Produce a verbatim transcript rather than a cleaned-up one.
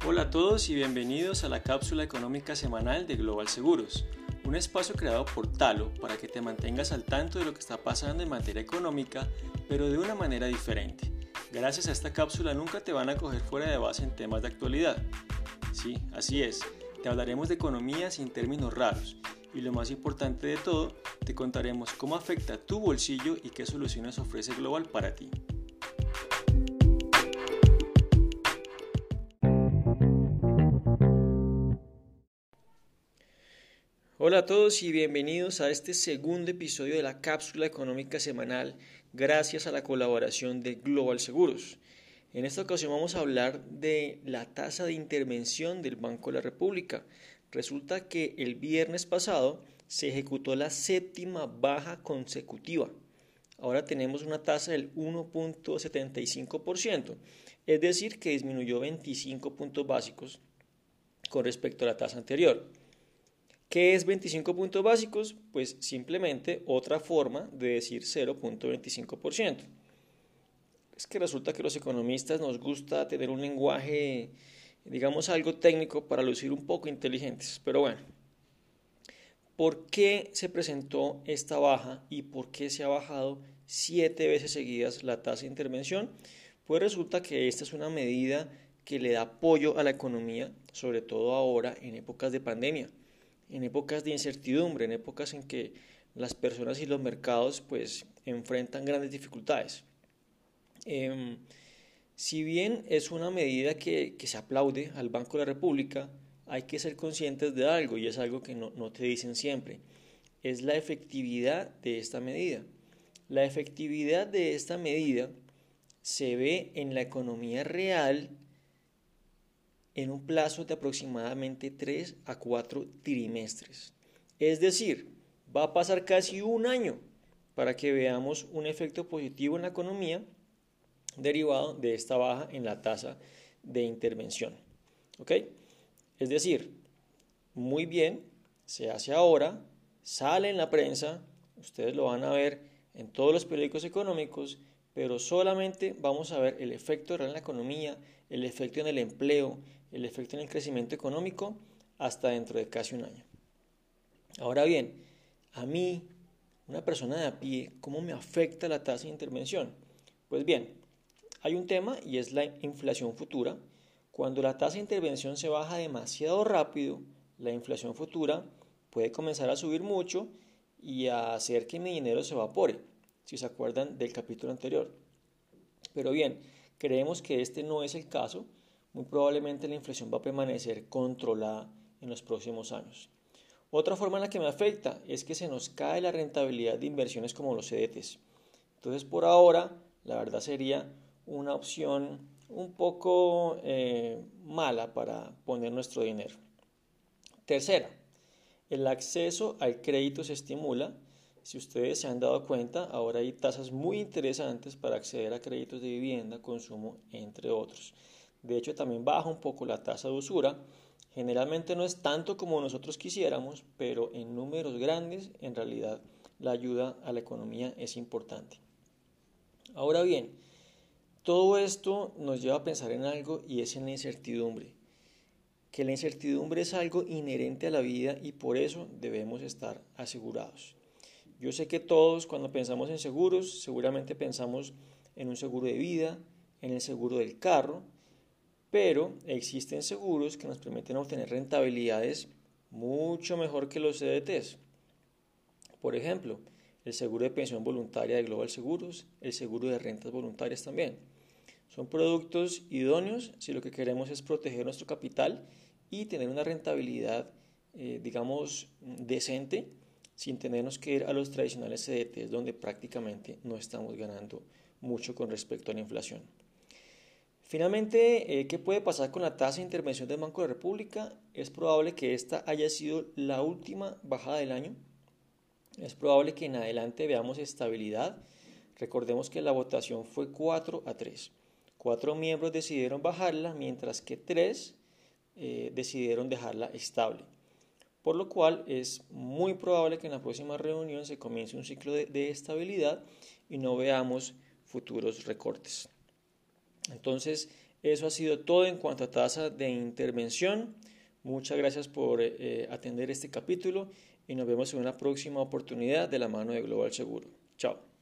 Hola a todos y bienvenidos a la cápsula económica semanal de Global Seguros, un espacio creado por Talo para que te mantengas al tanto de lo que está pasando en materia económica, pero de una manera diferente. Gracias a esta cápsula nunca te van a coger fuera de base en temas de actualidad. Sí, así es, te hablaremos de economía sin términos raros y lo más importante de todo, te contaremos cómo afecta tu bolsillo y qué soluciones ofrece Global para ti. Hola a todos y bienvenidos a este segundo episodio de la cápsula económica semanal gracias a la colaboración de Global Seguros. En esta ocasión vamos a hablar de la tasa de intervención del Banco de la República. Resulta que el viernes pasado se ejecutó la séptima baja consecutiva. Ahora tenemos una tasa del uno punto setenta y cinco por ciento, es decir que disminuyó veinticinco puntos básicos con respecto a la tasa anterior. ¿Qué es veinticinco puntos básicos? Pues simplemente otra forma de decir cero punto veinticinco por ciento. Es que resulta que los economistas nos gusta tener un lenguaje, digamos, algo técnico para lucir un poco inteligentes. Pero bueno, ¿por qué se presentó esta baja y por qué se ha bajado siete veces seguidas la tasa de intervención? Pues resulta que esta es una medida que le da apoyo a la economía, sobre todo ahora en épocas de pandemia, en épocas de incertidumbre, en épocas en que las personas y los mercados pues enfrentan grandes dificultades. Eh, si bien es una medida que, que se aplaude al Banco de la República, hay que ser conscientes de algo y es algo que no, no te dicen siempre, es la efectividad de esta medida. La efectividad de esta medida se ve en la economía real en un plazo de aproximadamente tres a cuatro trimestres. Es decir, va a pasar casi un año para que veamos un efecto positivo en la economía derivado de esta baja en la tasa de intervención. ¿Ok? Es decir, muy bien, se hace ahora, sale en la prensa, ustedes lo van a ver en todos los periódicos económicos, pero solamente vamos a ver el efecto real en la economía, el efecto en el empleo, el efecto en el crecimiento económico hasta dentro de casi un año. Ahora bien, a mí, una persona de a pie, ¿cómo me afecta la tasa de intervención? Pues bien, hay un tema y es la inflación futura. Cuando la tasa de intervención se baja demasiado rápido, la inflación futura puede comenzar a subir mucho y a hacer que mi dinero se evapore, si se acuerdan del capítulo anterior. Pero bien, creemos que este no es el caso. Muy probablemente la inflación va a permanecer controlada en los próximos años. Otra forma en la que me afecta es que se nos cae la rentabilidad de inversiones como los C D Ts. Entonces, por ahora, la verdad sería una opción un poco eh, mala para poner nuestro dinero. Tercera, el acceso al crédito se estimula. Si ustedes se han dado cuenta, ahora hay tasas muy interesantes para acceder a créditos de vivienda, consumo, entre otros. De hecho, también baja un poco la tasa de usura. Generalmente no es tanto como nosotros quisiéramos, pero en números grandes, en realidad, la ayuda a la economía es importante. Ahora bien, todo esto nos lleva a pensar en algo y es en la incertidumbre. Que la incertidumbre es algo inherente a la vida y por eso debemos estar asegurados. Yo sé que todos cuando pensamos en seguros, seguramente pensamos en un seguro de vida, en el seguro del carro, pero existen seguros que nos permiten obtener rentabilidades mucho mejor que los C D Ts. Por ejemplo, el seguro de pensión voluntaria de Global Seguros, el seguro de rentas voluntarias también. Son productos idóneos si lo que queremos es proteger nuestro capital y tener una rentabilidad, eh, digamos, decente, sin tenernos que ir a los tradicionales C D Ts donde prácticamente no estamos ganando mucho con respecto a la inflación. Finalmente, eh, ¿qué puede pasar con la tasa de intervención del Banco de la República? Es probable que esta haya sido la última bajada del año. Es probable que en adelante veamos estabilidad. Recordemos que la votación fue cuatro a tres. Cuatro miembros decidieron bajarla, mientras que tres eh, decidieron dejarla estable. Por lo cual es muy probable que en la próxima reunión se comience un ciclo de, de estabilidad y no veamos futuros recortes. Entonces, Eso ha sido todo en cuanto a tasa de intervención. Muchas gracias por eh, atender este capítulo y nos vemos en una próxima oportunidad de la mano de Global Seguro. Chao.